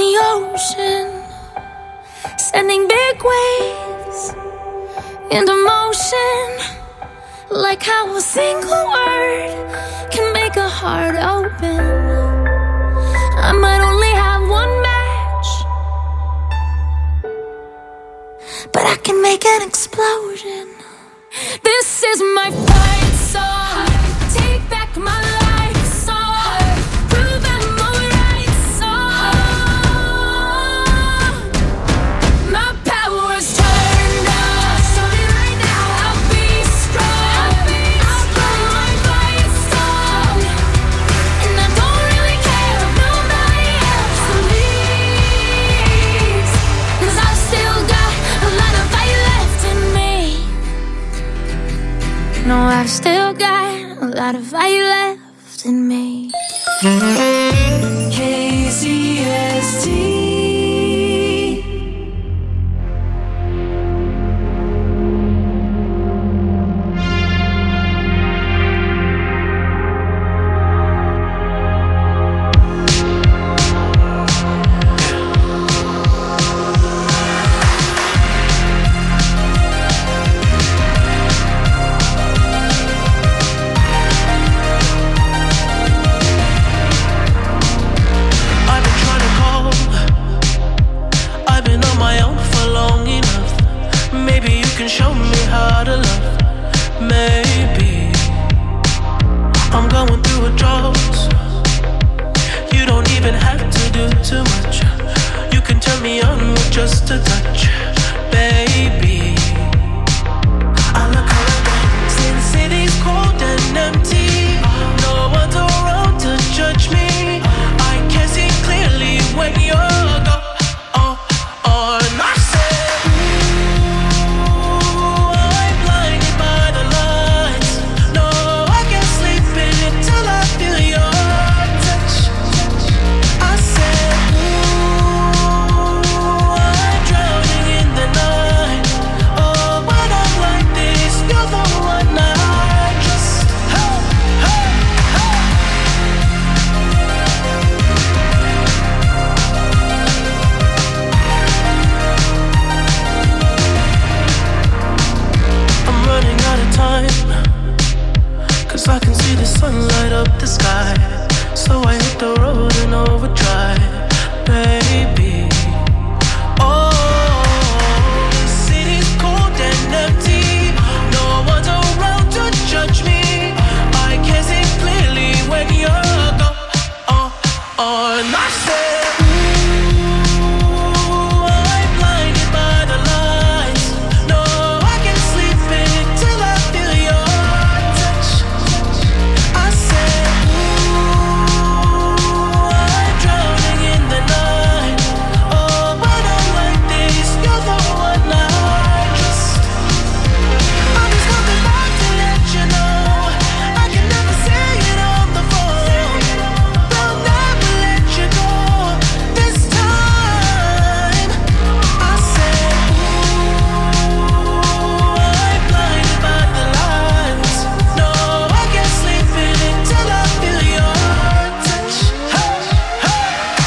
the ocean, sending big waves into motion. Like how a single word can make a heart open. I might only have one match, but I can make an explosion. This is my fight song. Take back my life song. Prove I'm alright song. My power's turned up. Starting right now. I'll be strong. I'll play my fight song. And I don't really care if nobody else leaves, 'cause I've still got a lot of fight left in me. No, I've still got a lot of fight left in me. KZST. Show me how to love. Maybe I'm going through a drought. You don't even have to do too much. You can turn me on with just a touch, baby. I look around, since the city's cold and empty. No one's around to judge me. I can see clearly when you're gone. I can see the sun light up the sky, so I hit the road and overdrive, baby. Oh, the city's cold and empty. No one's around to judge me. I can see clearly when you're gone. And I said, ooh, I'm blinded by the lights. No, I can't sleep until I feel your touch. I said, ooh, I'm drowning in the night. Oh, when I'm like this, you're the one I trust. I'm just coming back to let you know I can never say it on the phone. They'll never let you go this time. I said, ooh, I'm blinded by the lights. No, I can't sleep until I feel your touch. Hey, hey,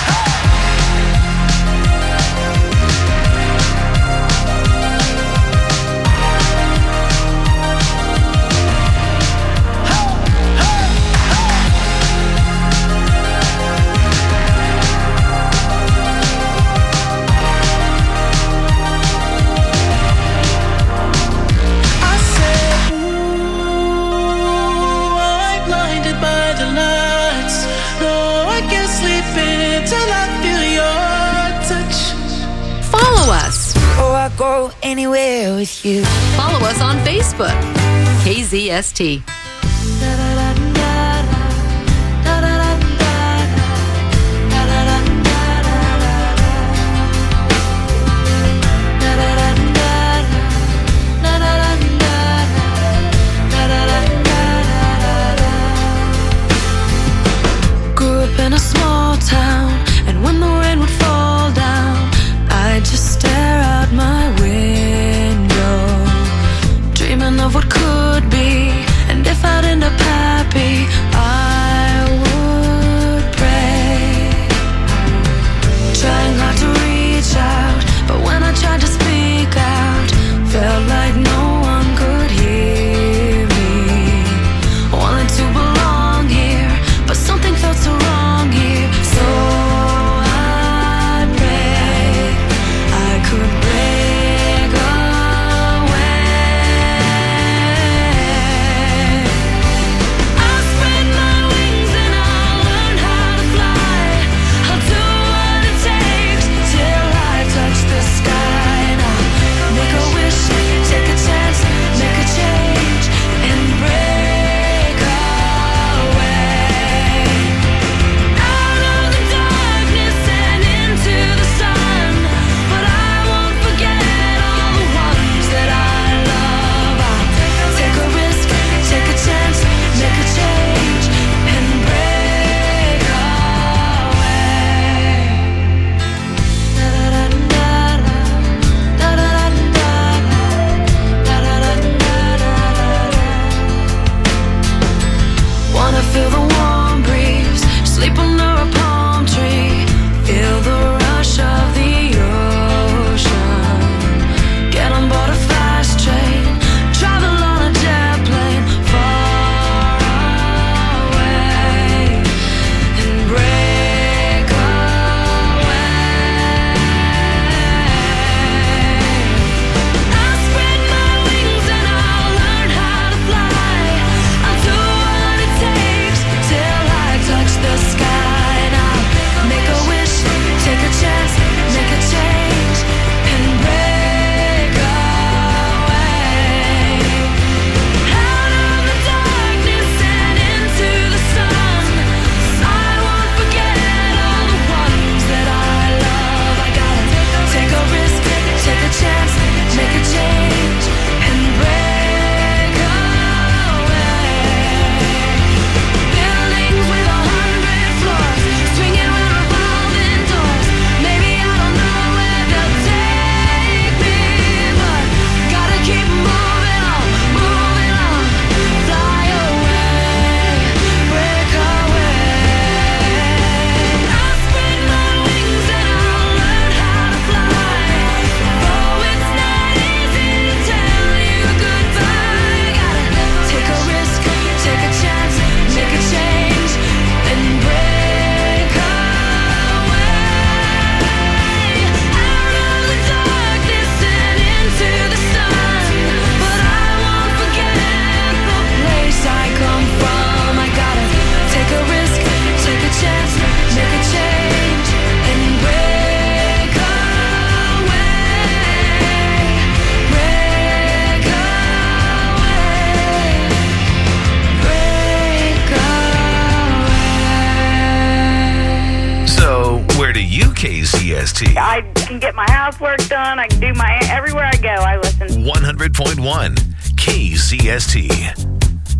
I said, ooh, I'm blinded by the lights. No, I can't sleep until I feel your touch. Follow us. Oh, I go anywhere with you. Follow us on Facebook. KZST. Grew up in a small town, and when the rain would fall down, I'd just stare out my window, dreaming of what could be, and if I'd end up having KZST. I can get my housework done. I can do my everywhere I go. I listen. 100.1 KZST.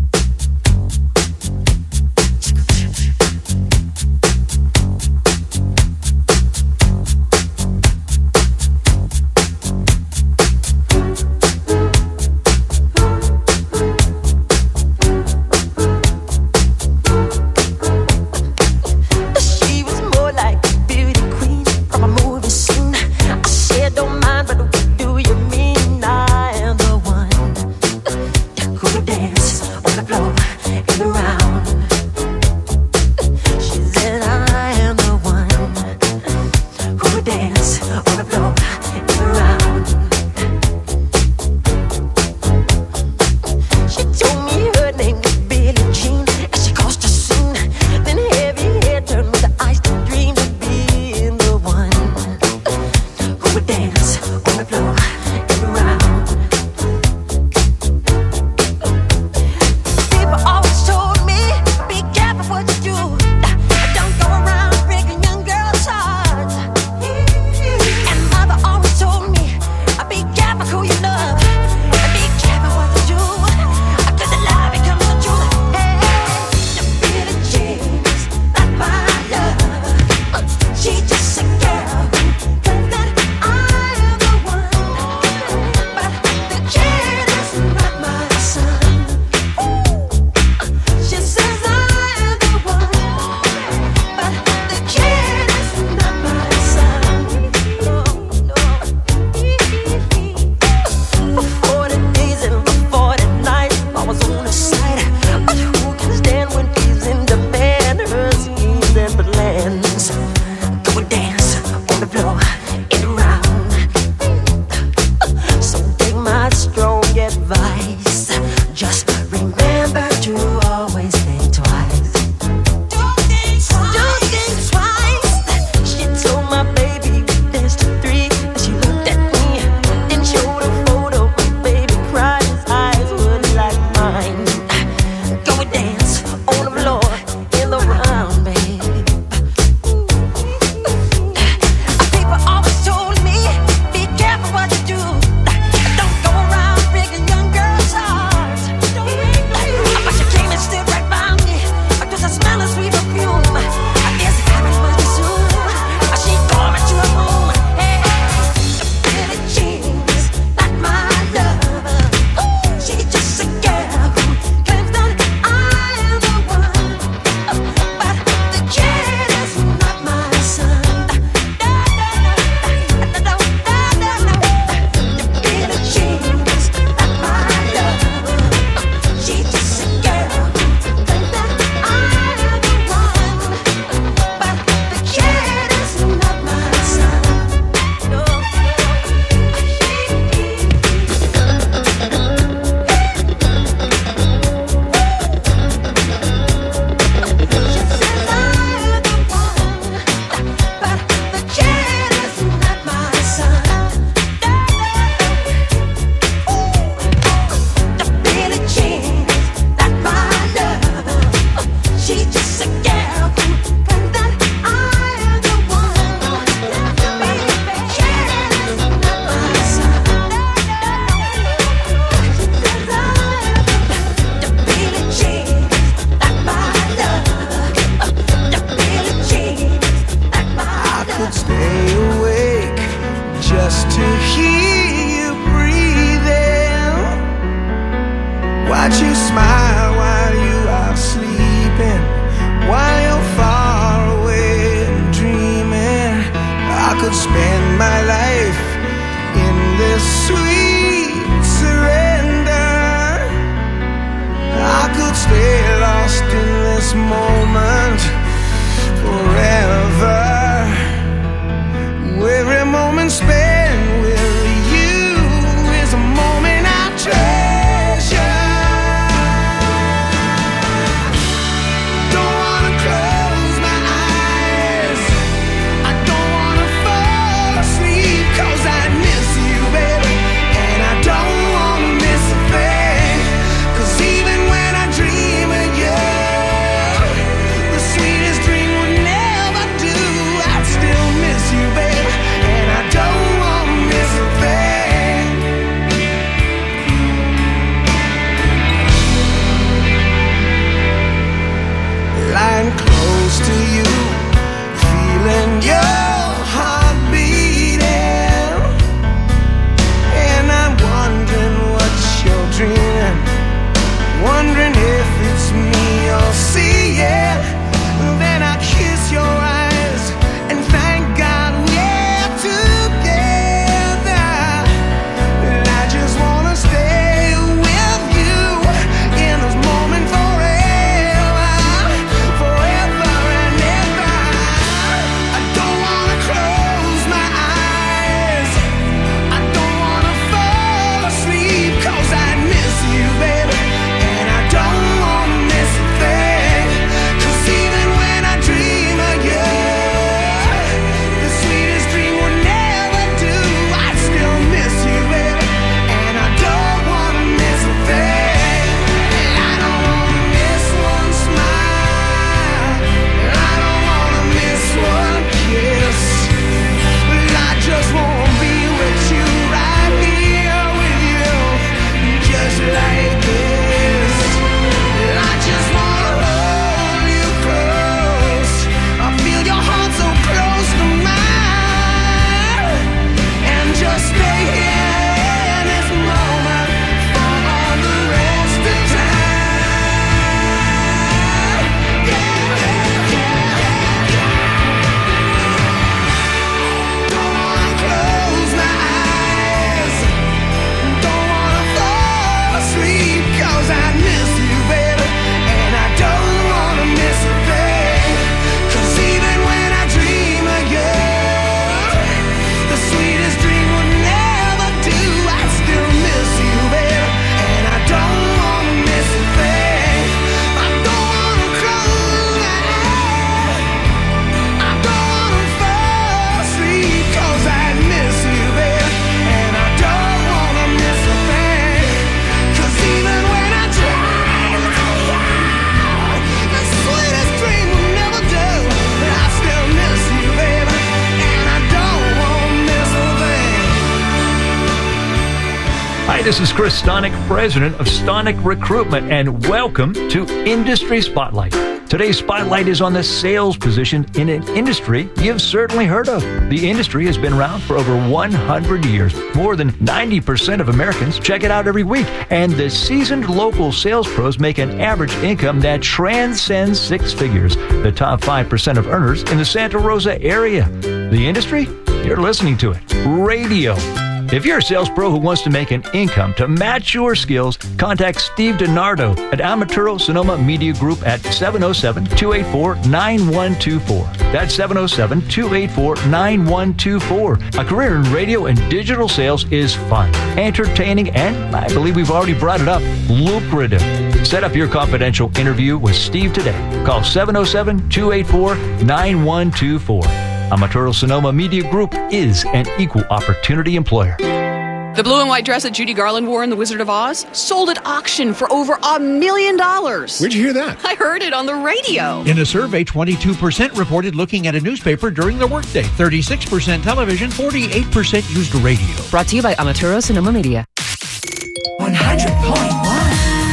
Watch you smile while you are sleeping, while you're far away and dreaming. I could spend my life in this sweet surrender. I could stay lost in this moment forever. Every moment spent with you is a moment I treasure. Don't wanna close my eyes, I don't wanna fall asleep, 'cause I miss you, baby, and I don't wanna miss a thing. 'Cause even when I dream of you, this is Chris Stonick, president of Stonick Recruitment, and welcome to Industry Spotlight. Today's spotlight is on the sales position in an industry you've certainly heard of. The industry has been around for over 100 years. More than 90% of Americans check it out every week, and the seasoned local sales pros make an average income that transcends six figures. The top 5% of earners in the Santa Rosa area. The industry? You're listening to it. Radio. If you're a sales pro who wants to make an income to match your skills, contact Steve DiNardo at Amaturo Sonoma Media Group at 707-284-9124. That's 707-284-9124. A career in radio and digital sales is fun, entertaining, and I believe we've already brought it up, lucrative. Set up your confidential interview with Steve today. Call 707-284-9124. Amaturo Sonoma Media Group is an equal opportunity employer. The blue and white dress that Judy Garland wore in The Wizard of Oz sold at auction for over $1 million. Where'd you hear that? I heard it on the radio. In a survey, 22% reported looking at a newspaper during the workday, 36% television, 48% used radio. Brought to you by Amaturo Sonoma Media. 100.1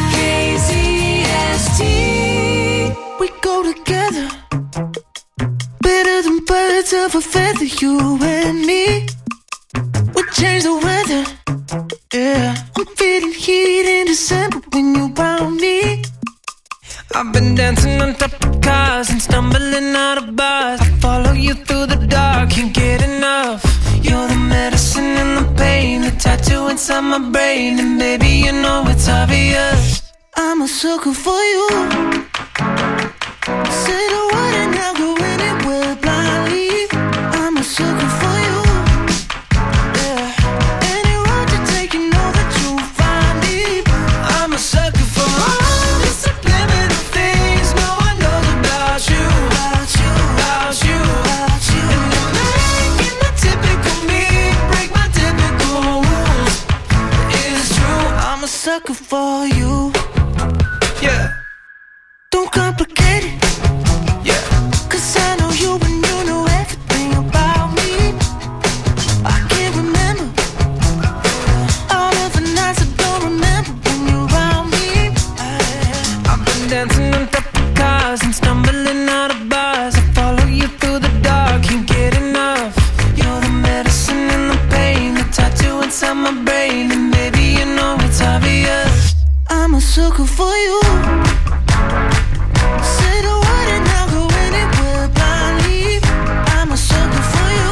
KZST. We go together. Better than birds of a feather, you and me. We change the weather. Yeah, I'm feeling heat in December when you're around me. I've been dancing on top of cars and stumbling out of bars. I follow you through the dark, can't get enough. You're the medicine and the pain, the tattoo inside my brain. And baby, you know it's obvious, I'm a sucker for you. Say the word and I'll go anywhere blindly. I'm a sucker for you. Yeah, any road you take, you know that you'll find me. I'm a sucker for all the subliminal things no one knows about you, about you, about you, about you. And you're making the typical me break my typical rules. It's true, I'm a sucker for you. yeah, Don't complicate it. yeah. Cause I know you and you know everything about me. I can't remember all of the nights I don't remember when you're around me. I've been dancing on top of cars and stumbling out of bars. I follow you through the dark, can't get enough. You're the medicine and the pain, the tattoo inside my brain. And baby, you know it's obvious, I'm a sucker for you. Say the word and I'll go anywhere blindly. I'm a sucker for you.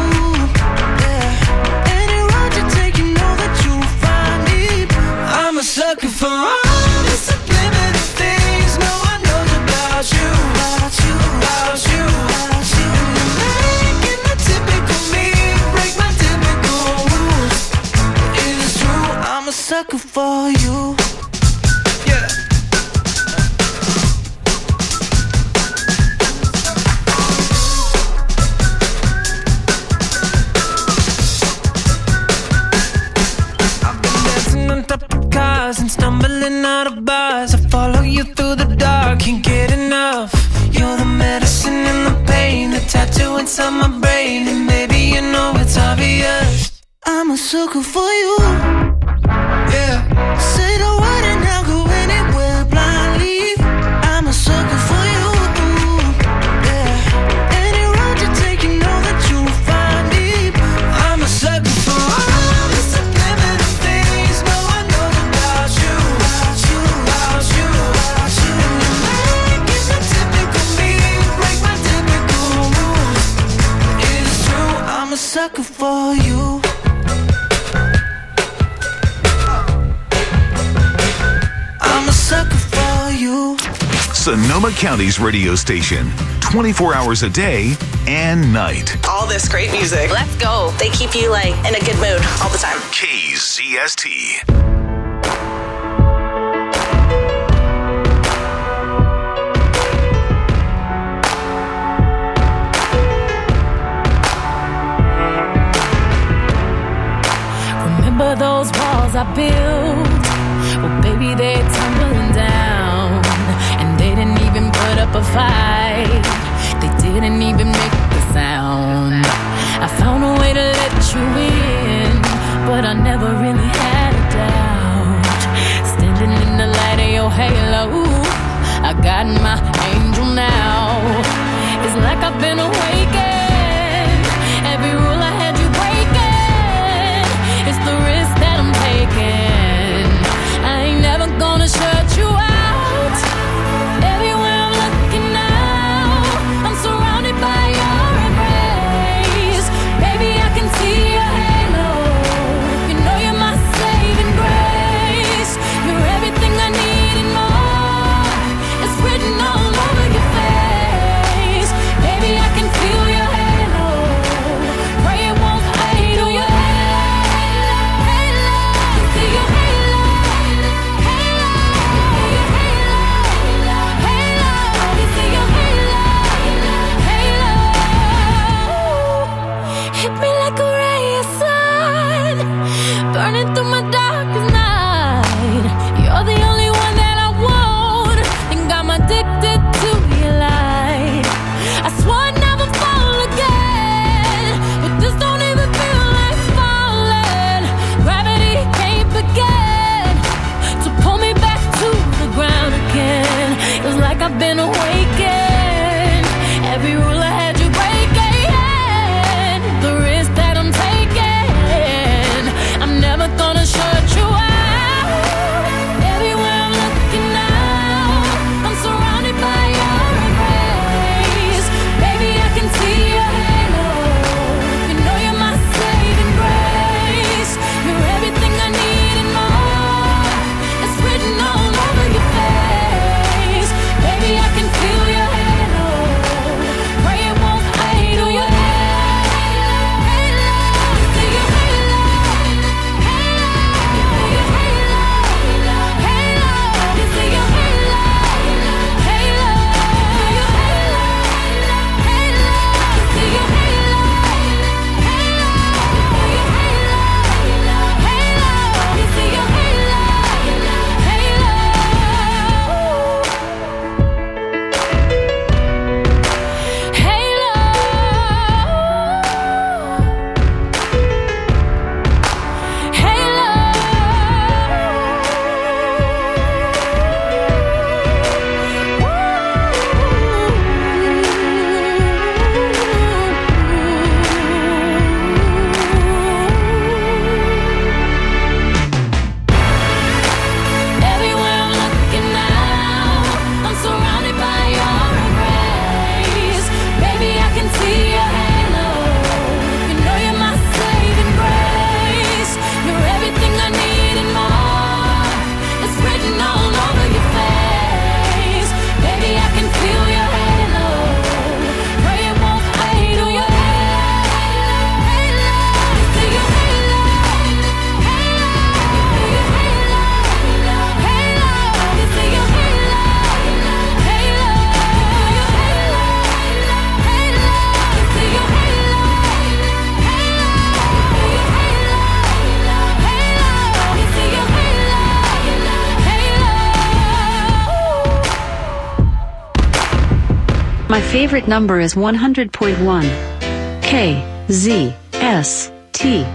Yeah, any road you take, you know that you'll find me. I'm a sucker for all the subliminal things no one knows about you, About you, about you, about you. making the typical me break my typical rules. It's true, I'm a sucker for you. yeah. I've been dancing on top of cars and stumbling out of bars. I follow you through the dark, can't get enough. You're the medicine and the pain, the tattoo inside my brain. And baby, you know it's obvious, I'm a sucker for you. yeah. Say the word and I'll go anywhere blindly. I'm a sucker for you. Yeah, any road you take, you know that you'll find me. I'm a sucker for all the subliminal things no one knows about you, About you, about you, about you. and you're making the typical me break my typical rules. It's true, I'm a sucker for you. I'm a sucker for you. Sonoma County's radio station, 24 hours a day and night. All this great music. Let's go. They keep you like in a good mood all the time. KZST. Remember those walls I built? Well, baby, they're tumbling down. And they didn't even put up a fight. They didn't even make a sound. I found a way to let you in, but I never really had a doubt. halo. I got my angel now. It's like I've been awakened. Every rule I had you breaking. It's the risk that I'm taking. I ain't never gonna shut you out. Everywhere I'm looking now, I'm surrounded by your embrace. Baby, I can see your halo. You know you're my saving grace. You're everything I need and more. It's written all over your face. Baby, I can feel your halo. Pray it won't fade. Oh, your halo, halo. See your halo, halo, your halo, halo. You see your halo, halo. Hit me like a ray of sun, burning through my darkest night. You're the only one that I want. Think I'm addicted to your light. I swore I'd never fall again, but this don't even feel like falling. Gravity can't begin to pull me back to the ground again. It's like I've been awakened. Every rule I had you breaking. The risk that I'm taking. I'm never gonna shut you out. Everywhere I'm looking now, I'm surrounded by your embrace. Baby, I can see your halo. You know you're my saving grace. You're everything I need and more. It's written all over your face. Baby, I can feel your halo. Pray it won't fade. Oh, your halo, halo. See your halo, halo. Your halo, halo. You see your halo, halo. Your halo, halo. See your halo, halo. Your halo, halo. You see your halo, everywhere I'm looking now, I'm surrounded by your embrace. Baby, I can see your halo. You know you're my saving grace. You're everything I need and more. It's written all over your face. Baby, I can feel your halo. Pray it won't fade. Oh, your halo, halo. You see your halo, halo. Your halo, halo. You see your halo, halo. Your halo, halo. You see your halo, halo. Your halo, halo. You see your halo, halo. My favorite number is 100.1. KZST.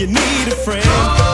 you need a friend.